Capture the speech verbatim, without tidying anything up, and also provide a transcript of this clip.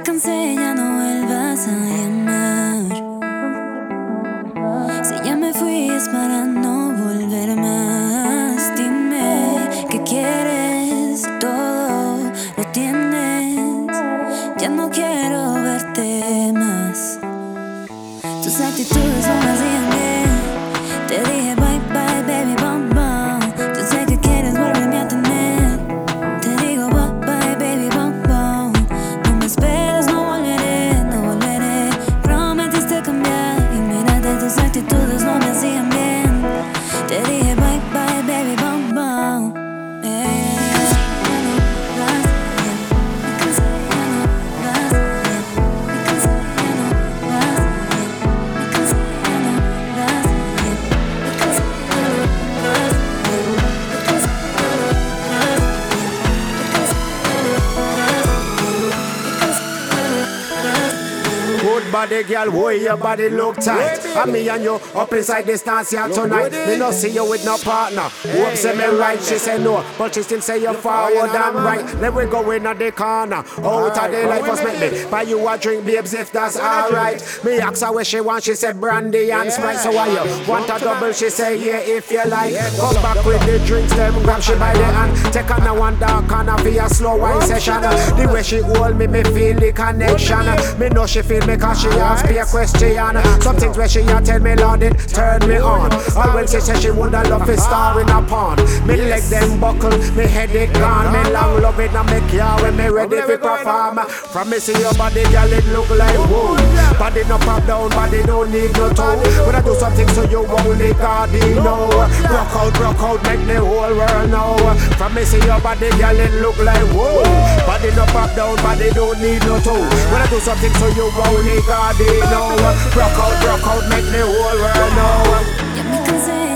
cansé, ya no vuelvas a llamar. Si ya me fui es para no volver más. Dime qué quieres, todo lo tienes. Ya no quiero verte más. Tus actitudes no me hacían bien. Te dije bye bye baby bum bum. Yo sé que quieres volverme a tener. Te digo bye bye baby bum bum. No me esperes, no volveré, no volveré. Prometiste cambiar y mírate, tus actitudes no me hacían bien. Te dije bye bye baby bum bum. Eh. Good body, girl, why your body look tight? And me and you up inside this dance here tonight. Me no see you with no partner. Hope say me right, she say no, but she still say you forward and right. Then we go in at the corner. Out of the life was make me buy you a drink, babes, if that's alright. Me ask her what she want, she said brandy and Sprite. So why you want a double? She say yeah, if you like. Come back with the drinks, them grab she by the hand. Take on a one dark corner for a slow wine session. The way she hold me, me feel the connection. Me know she feel me cause she ask me a question. Some things where she a tell me Lord it turn me on. All when she say she woulda love a star in a pond. Me leg them buckle, me headache gone. Me long love it and me care when me ready for perform. From me see your body girl it look like wool. Body no pop down, body don't need no toe. When I do something so you only God you know. Rock out, rock out, make the whole world know. From me see your body girl it look like wool. Body no pop down, body don't need no toe. When I do something so you only God you know. Rock out, rock out, make the whole world know. Ya me cansé,